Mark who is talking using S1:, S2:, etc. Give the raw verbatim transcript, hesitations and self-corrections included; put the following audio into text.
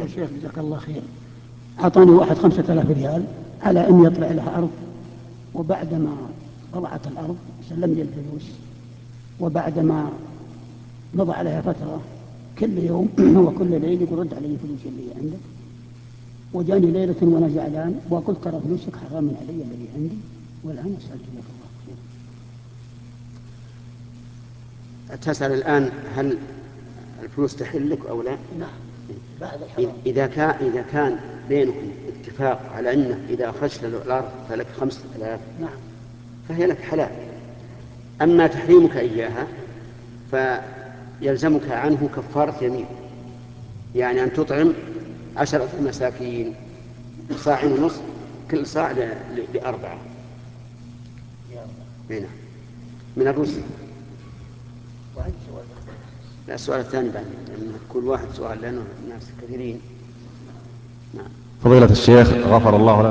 S1: يا شيخ جزاك الله خير، أعطاني واحد خمسة آلاف ريال على أن يطلع لها أرض، وبعدما طلعت الأرض سلم لي الفلوس، وبعدما مضى عليها فترة كل يوم وكل ليل يقول رد علي الفلوس اللي عندك، وجاني ليلة وأنا زعلان وقلت ترى فلوسك حرام علي الذي عندي، والآن أسأل جزاك الله خير.
S2: تسأل الآن هل الفلوس تحل لك أو لا؟
S1: نعم بعد الحرام.
S2: إذا كان إذا كان بينكم اتفاق على أنك إذا أخرجت الأرض فلك خمسة آلاف
S1: نعم
S2: فهي لك حلال. أما تحريمك إياها فيلزمك عنه كفارة يمين، يعني أن تطعم عشرة مساكين صاع ونصف، كل صاع لأربعة هنا من الرسل. لا السؤال الثاني بعد كل واحد سؤال لأنه الناس كثيرين.
S3: فضيلة الشيخ غفر الله لنا